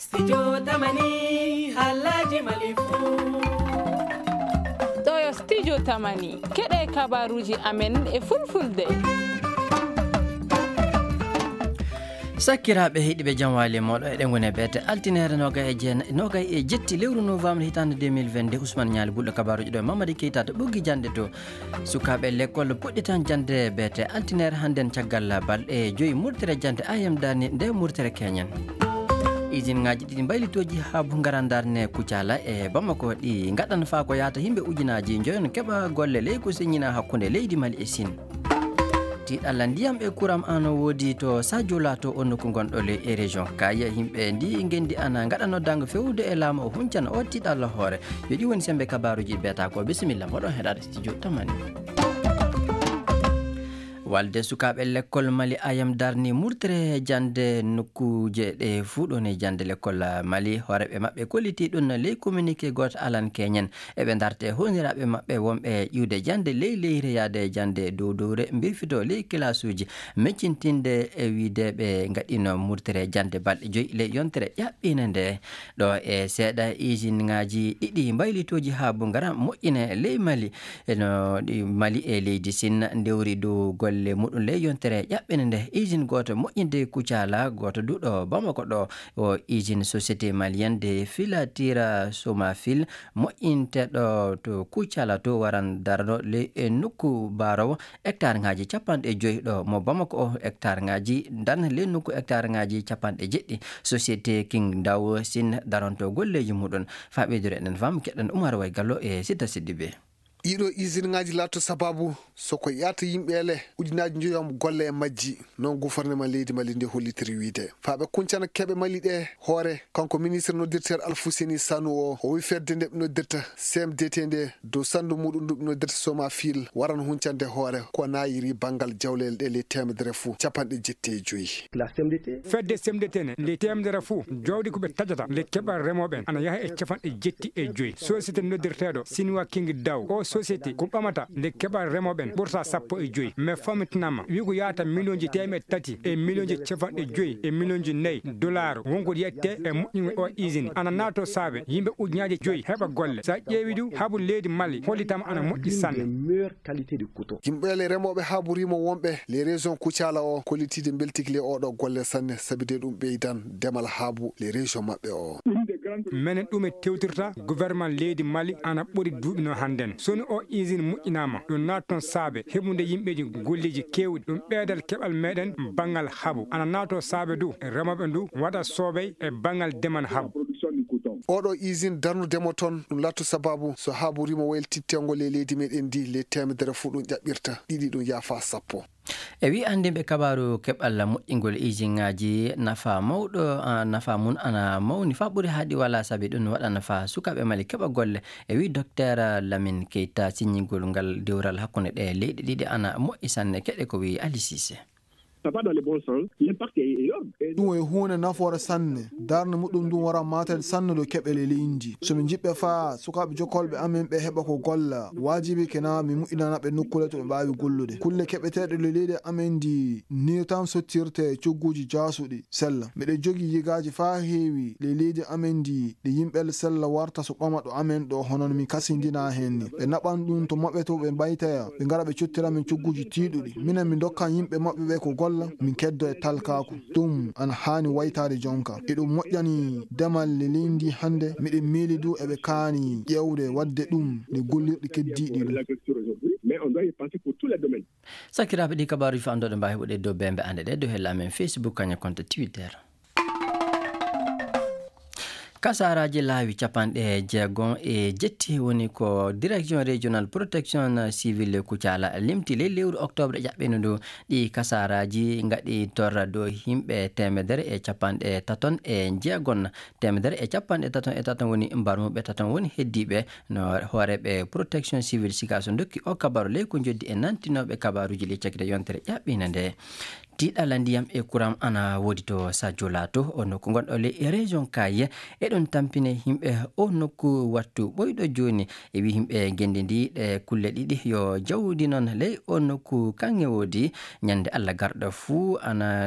Studio Tamani Alhaji Malifu. Toyo Studio Tamani keɗe kabaruji amen e fulfulde. Sakiraaɓe heeɗiɓe jam waali moɗo eɗen goni e ɓeete altinere noga e jetti lewru novembre hitande 2022 Ousmane Ñaali ɓuɗɗo kabaruji ɗo Mamadi Keita to ɓoggi jande to sukaɓe l'école puɗɗitan jande beete altinere hannden caggal balɗe 5 murtere jande ayam dani nde murtere keñen usine ngaji ɗiɗi mbaylitoji ha garan darne Kucala e Bamako ɗi gaɗan fa ko yata yimɓe ujunaji joyon keɓa golle ley ko seññina hakkude leydi Mali e Sine tiɗalla ndiyam e kuram an woodi to Sadio Lato on nokku gonɗo e région kaya yimɓe ndi gendi ana gaɗano dango fewde e laamu o huncana o tiɗalla hoore yo ɗi woni sembe kabaruji beeta ko bisimilla moɗon heɗade studio Tamani walde sukaɓe l'école Mali ayam darni murtere jande nokkuje ɗe fuɗone jande l'école Mali hooreɓe mabɓe kolliti ɗum ley communiqué goto alan keñen eɓe darte honiraɓe mabɓe wonɓe ƴiwde jande ley leyre yaade jande dow dowre mbirfito ley classe uji meccintinde e wideɓe gaɗino murtere jande balɗe 5 ley yontere ƴaɓɓine nde ɗo e seeɗa usine ngaji ɗiɗi mbaylitoji ha garan moƴƴine ley Mali no Mali e leydi Sine ndewri dow golle muɗum ley yontere ƴaɓɓene nde usine goto moƴƴinde Kucala goto duɗo Bamako ɗo o usine société malienne de filature Somafil moƴƴinteɗo to Kucala to waran darno ley nokku barowo hectare ngaji 50 ɗo mo Bamako o hectare ngaji dan ley nokku hectare ngaji 90 société King Daw Sine daronto golleji muɗum faɓidore enen fam keɗen Oumar Way Gallo e Sita Sidibé ɗiɗo usine ngaji latto sababu soko yata yimɓeele ujunaji joyom golle e majji noon gouvernement leydi Mali nde hollitiri wiide faaɓe kuncana keɓe Mali ɗe hoore kanko ministre noddirtere Alfousseni Sanou o wi fedde nde ɓe noddirta CMDT nde dow sandu muɗum ndu ɓe noddirta Somafil waran huncande hoore ko nayiri banggal jawlele ɗe ley temedere fuu 75 fedde CMDT ne ley temedere fuu jawdi koɓe tajata le keɓal remoɓen ana yaha e 75 société noddirteɗo Sinwa King Daw o société ko ɓamata nde keɓal remoɓen ɓurta 15 mais fammintinama wi ko yata million ji 300 e million ji 50 e million ji 4 dollars wonko yette e moƴƴingo o usine ana nato saabe yimɓe ujunaji 5 heɓa golle sa ƴeewi du haabu leydi Mali hollitama ana moƴƴi sanne yimɓeele remoɓe haaburimo wonɓe les régions Kucala o kollitide beltikile oɗo golle sanne sabide ɗum ɓeydan demal haabu les régions mabɓe o menen ɗum e tewtirta gouvernement leydi Mali ana ɓuri duuɓino hannden soni o usine moƴƴinama ɗum natton saabe heɓude yimɓeji golleji kewɗi ɗum ɓeydal keɓal meɗen banggal haabu ana nato saabe du remoɓe ndu waɗa soobey e banggal deman haabu oɗo usine darnudemo toon ɗum latto sababu so haaburimo wayltittengo le leydi meɗen ndi le temedere fuu ɗum ƴaɓɓirta ɗiɗi ɗum yaafa 10 e wi andimɓe kabaru keɓal moƴƴingol usine ngaji nafa mawɗo nafa mum ana mawni fa ɓuuri haaɗi wala saabi ɗum waɗa nafa sukaɓe Mali keɓa golle e wi docteur Lamine Keita signigol ngal dewral hakkude ɗe leyɗe ɗiɗi ana moƴƴi sanne keɗe ko wi Ali Cissé ɗum e hunde nafoore sanne darde muɗum ɗum wara matede sanne ɗo keɓele leydi somin jiɓɓe fa sukaɓe jokolɓe amin ɓe heɓa ko golla wajibi kena mi moƴƴinanaɓe nokkule to ɓe mbawi gollude kulle keɓeteɗe le leydi amin ndi ni tan sottirte cogguji jasuɗi sella mbiɗe jogui yigaji fa heewi le leydi amin ndi ɗe yimɓel sella warta so ɓama ɗo amin ɗo honon mi kasindina henni ɓe naɓan ɗum to maɓɓe to ɓe mbaytaya ɓe gara ɓe cottiramin cogguji tiɗuɗi minen mi dokkan yimɓe maɓɓe ɓe ko golla min keddo e talkaku ɗum ana hani waytade jonka eɗum moƴƴani demal le leydi hande miɗen miili du eɓe kaani ƴewde wadde ɗum ne gollirɗi keddiɗi ɗum sakiraɓe ɗi kabaruji fa andoɗe mbawi heɓude dow bembe ande ɗe dow hella men Facebook kaña compte Twitter kasaraji laawi 60 e jetti woni ko direction régional protection civile Kucala limti ley lewru octobre ƴaɓɓino ndu ɗi kasaraji gaɗi torra dow himɓe 130 e jeegon 130 woni mbarmuɓe 3 woni heddiɓe no hooreɓe protection civile sika so dokki o kabaru ley ko joddi e nantinoɓe kabaruji ley cakkiɗe yontere ƴaɓɓina nde tiɗala ndiyam e kuram ana wodi to Sadio Lato o nokku gonɗo le région Kaye eɗon tampine himɓe o nokku wattu ɓoyɗo joni e wi himɓe gendi ndi ɗe kulle ɗiɗi yo jawdi noon ley o nokku kange wodi ñande Allah garɗo fuu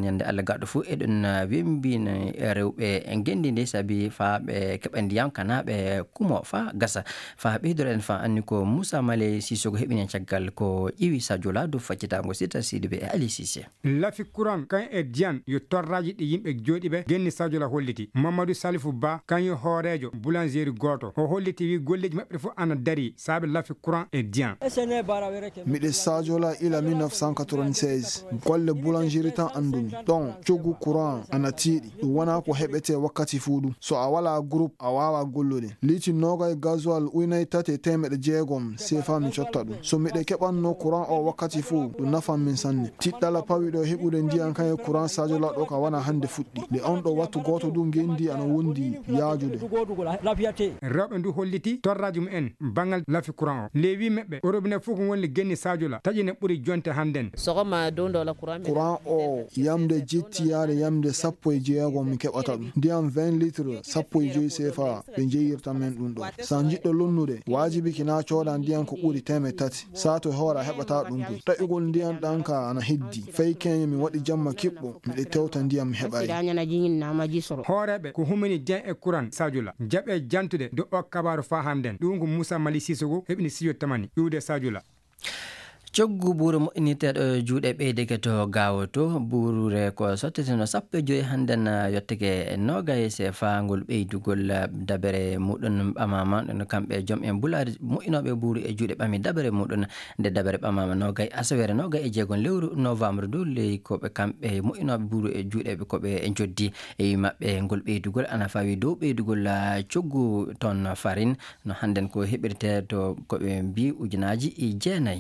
eɗon wembina rewɓe gendi ndi saabi fa ɓe keɓa ndiyam kana ɓe kumo fa gasa fa ɓeydoro en fa anni ko Moussa Malé Sissoko heɓini caggal ko ƴiwi Sadio Lato faccitago Sita Sidibé e Ali Cissé lafi kuran kan e diyan yo torraji ɗi yimɓe jooɗi ɓe genni Sadio La holliti Mamadou Salifou Ba kan yo hoorejo boulangerie goto o holliti wi golleji maɓɓe fof ana dari saabi lafi kuran e diyan miɗe Sadio La ila 1996 golle boulangerie tan andumi ɗon coggu courant ana tiiɗi ɗum wona ko heɓete wakkati fuu ɗum so a wala groupe a wawa gollude liiti noga e gasoil ujunaje 3,600 CFA mi cotta ɗum so miɗe keɓanno courant o wakkati fuu ɗum nafan min sanne tiɗɗala pawiɗo heɓude ndiyan kan e courant Sadio La ɗo ka wana hande fuɗɗi nde on ɗo wattu goto ɗum gendi ana wondi yaajude rewɓe ndu holliti torraji mumen bangal lafi courant o leewi meɓɓe o robinet fof ko woni genni Sadio La taƴi ne ɓuuri jonte hannden courant o yamde jettiyade yamde 16 mi keɓata ɗum ndiyam 20 litres 15 CFA ɓe jeyirta men ɗum ɗo sa jiɗɗo lonnude wajibi kina coda ndiyam ko ɓuuri 3 sato hoora heɓata ɗum boy taƴugol ndiyam ɗan ka ana heddi fay keñe mi waɗi jamma kiɓɓo miɗe tewta ndiyam heɓayi hooreɓe ko humini diyan e courant Sadio La jaɓe jantude do o kabaru fa hannden ɗum ko Moussa Malé Sissoko heɓini studio tamani iwde Sadio La coggu buuru moƴƴiniteɗo juuɗe ɓeydeke to gawo to buurure ko sotteteno 15 hannden yetteke nogay CFA ngol ɓeydugol dabere muɗum ɓamama ɗon kamɓe joom en bulari moƴƴinoɓe buuru e juuɗe ɓami dabere muɗum nde dabere ɓamama nogay asawere nogay e jeegom lewru novembre du ley koɓe kamɓe moƴƴinoɓe buuru e juuɗe koɓe joddi e wi maɓɓe ngol ɓeydugol ana fawi dow ɓeydugol coggu ton farine no hannden ko heɓirte to koɓe mbi ujunaji 9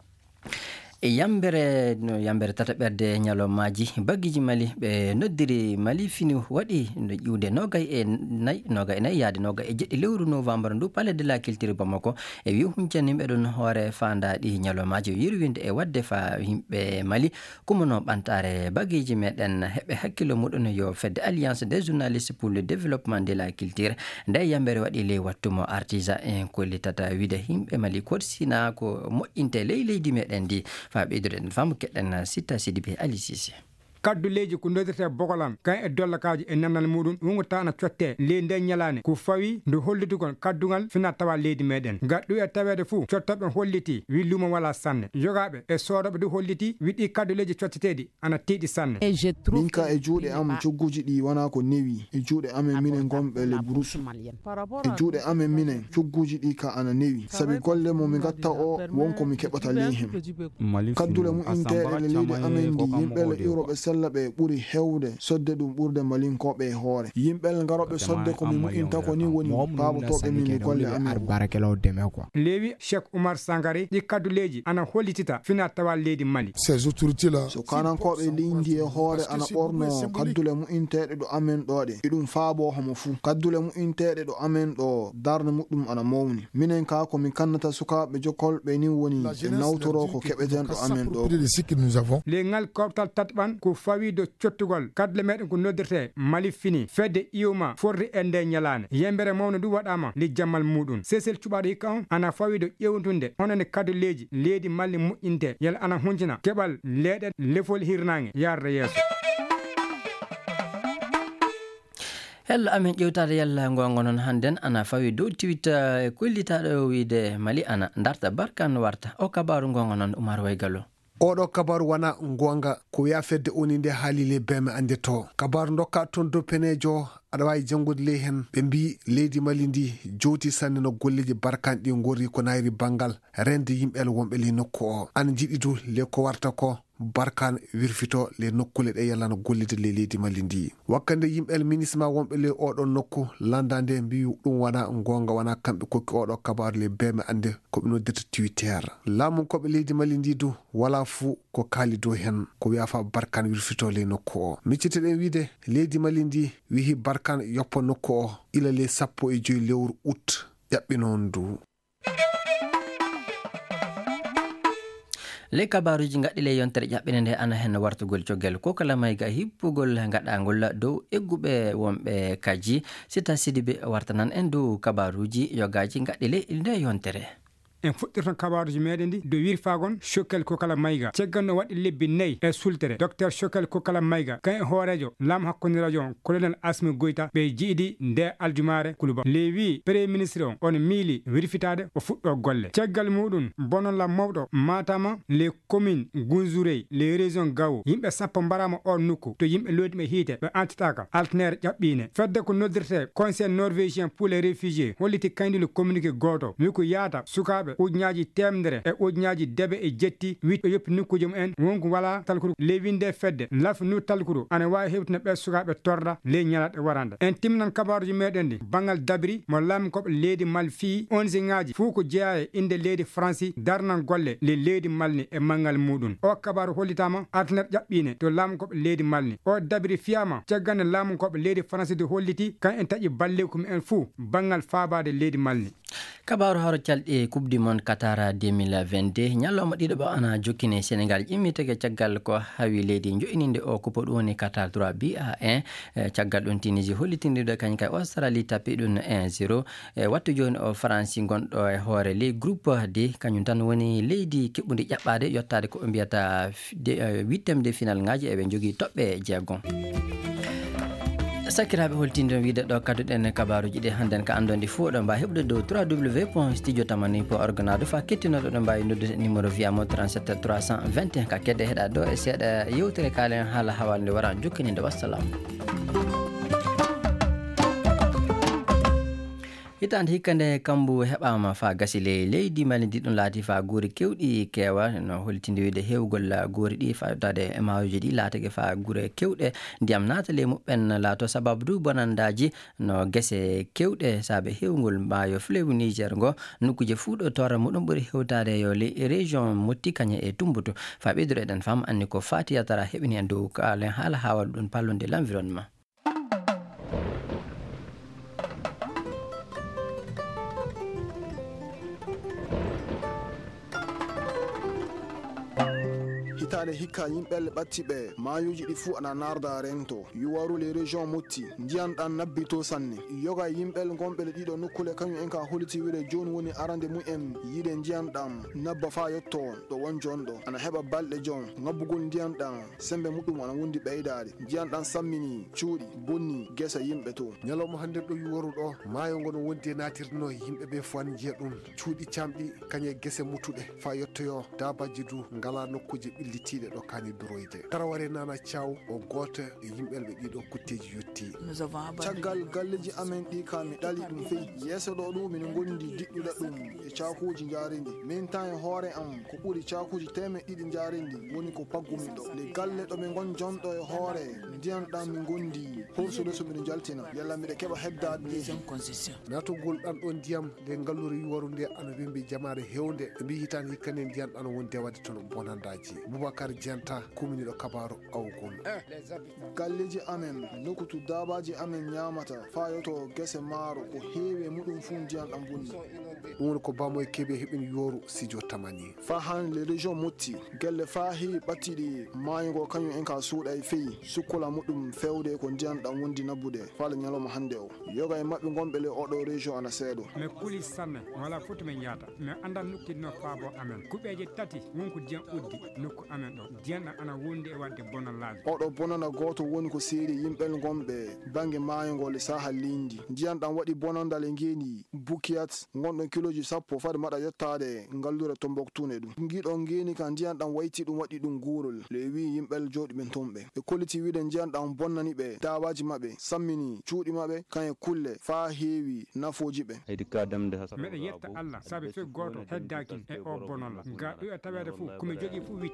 yambere tata ɓerde ñalomaji baggiji Mali ɓe noddiri Mali fini waɗi no ƴiwde nogay e nayyi yaade nogay e jeɗɗi lewru novembre ndu palais de la culture Bamako e wi huncani yimɓe ɗon hoore fandaɗi ñalomaji yirwinde e wadde fa yimɓe Mali kumano ɓantare baggiji meɗen heɓe hakkilo muɗum yo fedde alliance des journalistes pour le développement de la culture nde yambere waɗi ley wattumo artisan en kollitata wiide yimɓe Mali korsina ko moƴƴinte leydi meɗen ndi fa ɓeyduɗen famu keɗɗen Sita Sidibé Ali Cissé kaddu leydi ko noddirte bogolan kan e dollakaji e namdal muɗum ɗum ta na cotte leydi nde ñalane ko fawi nde hollitugol kaddugal fina tawa leydi meɗen gaddu e tawede fuu cottoɓe holliti wi lumo wala sanne jogaɓe e soodoɓe du holliti wi ɗi kaddu leydi cotteteɗi ana tiiɗi sanne min ka e juuɗe am cogguji ɗi wona ko newi e juuɗe amen minen gonɓe le brousse e juuɗe amen minen cogguji ɗi ka ana newi saabi golle mo mi gatta o wonko mi keɓata ley hen kaddule mu'inteɗe le leydi amen ndi yimɓele euroɓe sella ɓe ɓuri hewde sodde ɗum ɓurde malinkoɓe e hoore yimɓel garoɓe sodde komi mu'inta ko ni woni paabotoɓe min golle amen leewi Cheikh Oumar Sangare ɗi kadduleji ana hollitita fina tawa leydi Mali so kanankoɓe leydi e hoore ana ɓorno kaddule mu'inteɗe ɗo amen ɗoɗe iɗum faabo homo fuu kaddule mu'inteɗe ɗo amen ɗo darde muɗum ana mawni minen ka komi kannata sukaɓe jokolɓe ni woni e nawtoro ko keɓeten ɗo amen ɗo leyngal kowtal tatɓan ko fawi do cottugol kadle meɗen ko noddirte Mali fini fedde iwma forri e nde ñalane yembere mawno du waɗama li jammal muɗum sesel cuɓaɗo hikka on ana fawi do ƴewtunde honone kaddu leydi Mali moƴƴinte yala ana huncina keɓal leɗen lefol hirnange yarda yeeso hello amen ƴewtade yalla gonga noon hannden ana fawi dow tiwita e kollitaɗo wiide Mali ana darta barkan warta o kabaru gonga noon Oumar Waygallo oɗo kabaru wona gonga ko wiya fedde oni nde haalile beme ande to kabaru dokka toon dow penejo aɗa wawi janngude ley hen ɓe mbi leydi Mali ndi jowti sanne no golleji barkanɗi gorri ko nayri banggal rende yimɓel wonɓe ley nokku o ana jiɗi du le ko warta ko barkan wirfito le nokkule ɗe yallano gollide le leydi Mali ndi wakkande yimɓel ministre ma wonɓe le oɗon nokku landande mbi ɗum wona gonga wona kamɓe kokki oɗo kabaru le beme ande koɓe noddirta Twitter laamu koɓe leydi Mali ndi du wala fuu ko kaali dow hen ko wiya fa barkan wirfito le nokku o micciteɗen wiide leydi Mali ndi wihi barkan yoppa nokku o ila le 15 lewru août ƴaɓɓi noon du le kabaruji gaɗɗile yontere ƴaɓɓine nde ana hen wartugol coggal ko kala mayga hippugol gaɗagol dow egguɓe wonɓe kaji Sita Sidibe wartanan en dow kabaruji yogaji gaɗɗile nde yontere. en fuɗɗirtan kabaruji meɗen ndi do wirfagon Chokel Kokala Mayiga ceggal no waɗi lebbi 4 e sultere docteur Chokel Kokala Mayiga kan e hoorejo lam hakkunde radio on colonel Asmi Goita ɓe jiiɗi nde aljumare kuluba le wi premier ministre on miili wirfitade o fuɗɗo golle ceggal muɗum bononla mawɗo Matama les communes Gunzurey les régions Gawo yimɓe sappo mbarama on nokku to yimɓe loodiɓe hiite ɓe antitaka altenaire ƴaɓɓine fedde ko noddirte conseil norvégien pour les réfugiés holliti kayndilo communiqué goto wi ko yaata sukaɓe ujunaji temdere e ujunaji debe e jetti wiiɓe yoppi nokkuje mumen wonko wala talkudu lewinde fedde laf nu talkudu ana wawi hewtina ɓe sukaɓe torda le ñalaɗe warande en timnan kabaruji meɗen ndi bangal dabri mo lamkoɓe leydi mal fi ONG ngaji fuu ko jeeya e inde leydi France darnan golle le leydi malni e mangal muɗum o kabaru hollitama altenaire ƴaɓɓine to lamkoɓe leydi malni o dabri fiyama ceggande lamkoɓe leydi France de holliti kan en taƴi balleku mumen fuu bangal faabade leydi malni. kabaru haro calɗi coupe du monde Qatar 2022 ñalloma ɗiɗo ana jokkine Sénégal ƴimmitege caggal ko hawi leydi jo'ininde o coupe ɗum woni Qatar 3 BA1 caggal ɗum Tunisie hollitindiɗo kañ kay Australie tapi ɗum 1-0 wattu joni o France gonɗo e hoore ley groupe D kañum tan woni leydi keɓɓudi ƴaɓɓade yottade ko ɓe mbiyata 8e de final ngaji eɓe jogui toɓɓe jeegom. sakiraɓe holtinde wiide ɗo kadduɗen kabaruji ɗi hannden ka andondi fo ɗo mbawi heɓde dow www.studiotamani.org na fa kettinoɗo ɗo mbawi noddude numéro wiyamo 37 321 ka kedde heeɗa ɗo e seeɗa yewtere kalen haala hawalde wara jokkininde wassalam. hitande hikka nde kambu heɓama fa gasi leydi Mali ndi ɗum laati fa guuri kewɗi keewa no holtinde wiide hewgol guuri ɗi fa yottade e mawoji ɗi laatake fa guure kewɗe ndiyam naatale muɓɓen laato sababu du bonandaji no gese kewɗe saabe hewgol mbayo fleuve Niger ngo nokkuje fuuɗo tora muɗum ɓuuri hewtade yo région Motti kañe e Tumbutu fa ɓeydoro eɗen fam anni ko fati yatara heɓini en dow kalen haala hawal ɗum pallonde l'environnement. hitande hikka yimɓelle ɓattiɓe mayuji ɗi fuu ana narda rento yuwaru les régions Motti ndiyan ɗan nabbito sanne yoga yimɓel gonɓele ɗiɗo nokkule kañum en ka holiti wiide joni woni arande mumen yiide ndiyan ɗam nabba fa yetto ɗo won jonɗo ana heɓa balɗe jon ngabbugol ndiyan ɗam sembe muɗum ana wondi ɓeydade ndiyan ɗan sammini cuuɗi bonni guesa yimɓe to ñalawma hande ɗo yuwaru ɗo maayo ngo no wondi e natirno yimɓe ɓe fo an jiya ɗum cuuɗi camɗi kañe guese muttuɗe fa yettoyo dabaji du ngala nokkuje ɓillitiɗe ɗo kani duroyde taraware nana thiaw o goto e yimɓelɓe ɗiɗo kutteji yetti caggal galleji amen ɗi ka mi ɗali ɗum feyi yeeso ɗo ɗum min gondi diɗɗuɗa ɗum e cakuji jarindi min tan e hoore am ko ɓuuri cakuji temeɗɗiɗi jarindi woni ko paggumi ɗo le galle ɗo min gon jonɗo e hoore ndiyan ɗam min gondi horsude so miɗo jaltina yalla miɗa keɓa heɓdade natugol ɗan ɗon ndiyam nde ngalluri yuwaru nde ana wimbi jamare hewde ɓe mbi hitani hikkane ndiyan ɗan won dewade toon bonandaji Boubacar Dienta kuminiɗo kabaru awgol galleji amen nokutu dabaji amen ñamata fayoto gese maaro ko heewi muɗum fu ndiyan ɗam bonni ɗum woni ko bamo e keeɓe heɓin yoru Studio Tamani fa han les régions Motti gelle fa heewi ɓattiɗi maayogo kañum en ka suuɗa e feyi sukkola muɗum fewde ko ndiyan ɗam wondi nabbude faala ñalawma hande o yoga e maɓɓe gonɓe le oɗo région ana seeɗo mi kuli sanne wala foto men yaata mi andan nukkidno faabo amen kuɓeje tati wonko diyan uddi nokku amen ɗo diyan ɗam ana wondi e wadde bonallaji oɗo bonana goto woni ko seeri yimɓel gonɓe banggue maayogol e saaha lindi ndiyan ɗam waɗi bonandal e ngeni bukiyat gonɗon kiloji sappo fade maɗa yettade ngallure Tomboktune ɗum giɗo ngeni ka ndiyan ɗam wayti ɗum waɗi ɗum guurol le wi yimɓel joɗi ɓen tomɓe ɓe kolliti wiide ndiyan ɗam bonnani ɓe dawaji mabɓe sammini cuuɗi mabɓe kañe kulle fa heewi nafoji ɓe meɗe yetta Allah saabi fe goto heddakin e o bonolla ga ɗo e tawede fou komi jogui fou witti cuuɗi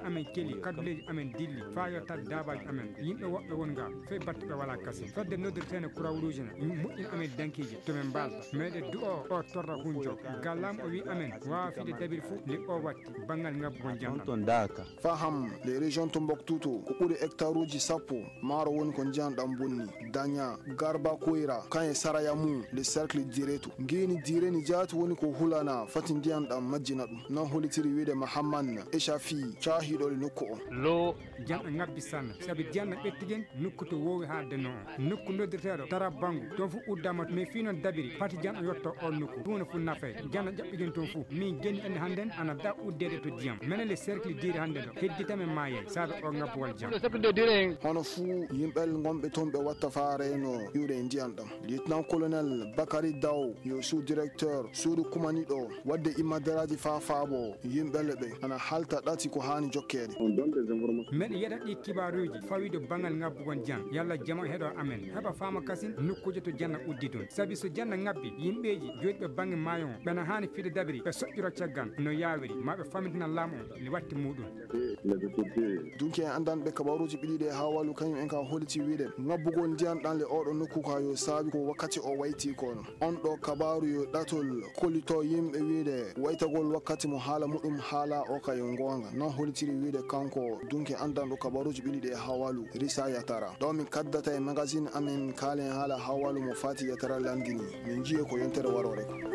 amen keli kaduleji amen dilli fa yotta dabaji amen yimɓe woɓɓe wonga fe battuɓe wala kasi fodde noddirtene kurawlujina moƴƴin amen dankiji tomin mbalta meɗe du o torra hunjo gallam o wi amen waafide dabiri fou li o watti bangal ngabbugo jamɗam faham les régions Tombouctou ko ɓuri hectare uji sappo maaro woni ko jiyanɗam bonni daña garba koyra kanye saraya mum le cercle diretu ngeni direni jaati woni ko hulana fati ndiyanɗam majjina ɗum non holitiri wiide mahamman échafi cahiɗole nokku o lo janɗo ngabbi sanna saabi janɗo ɓettigen nokku to wowi haalde no nokku noddirteɗo tara bangu toon fof uddama mais fi noon dabiri fati janɗo yotto on nokku ɗumne fof nafe janɗo ƴaɓɓigen toon fof min genni andi hannden ana da uddede to diyam minen le cercle dire hannde ɗo hedditamen mayen saabe o ngabbuwal jam hono fuu yimɓel gonɓe toon ɓe watta faareno iwde e ndiyanɗam lieutenant colonel bakary daw yo sous directeur suudu kumaniɗo wadde immadaraji fa faabo yimɓele ɓe ana halta ɗati ko hani jokkede meɗe yeɗat ɗi kibaruji fawido bangal ngabbugon jam yalla jama heɗo amen heɓa fama kasin nokkuje to janna uddi toon saabi so janna ngabbi yimɓeji joɗiɓe bange mayon ɓena hani fide dabiri ɓe soƴƴiro caggal no yawiri maɓe famitina laamu o li watti muɗum dunki en andanɓe kabaruji ɓiɗiɗe ha wallu kañum en ka holiti wiide ngabbugol ndiyanɗan le oɗo nokku ka yo saabi ko wakkati o wayti kono on ɗo kabaru yo ɗatol kollito yimɓe wiide waytagol wakkati mo haala muɗum haala o ka yo gonga non holitiri wiide kanko dunki andanɗo kabaruji ɓiɗiɗe ha wallu risa yatara ɗo min kaddata e magazine amen kaalen haala ha wallu mo fati yatara landini min jiye ko yontere warore ko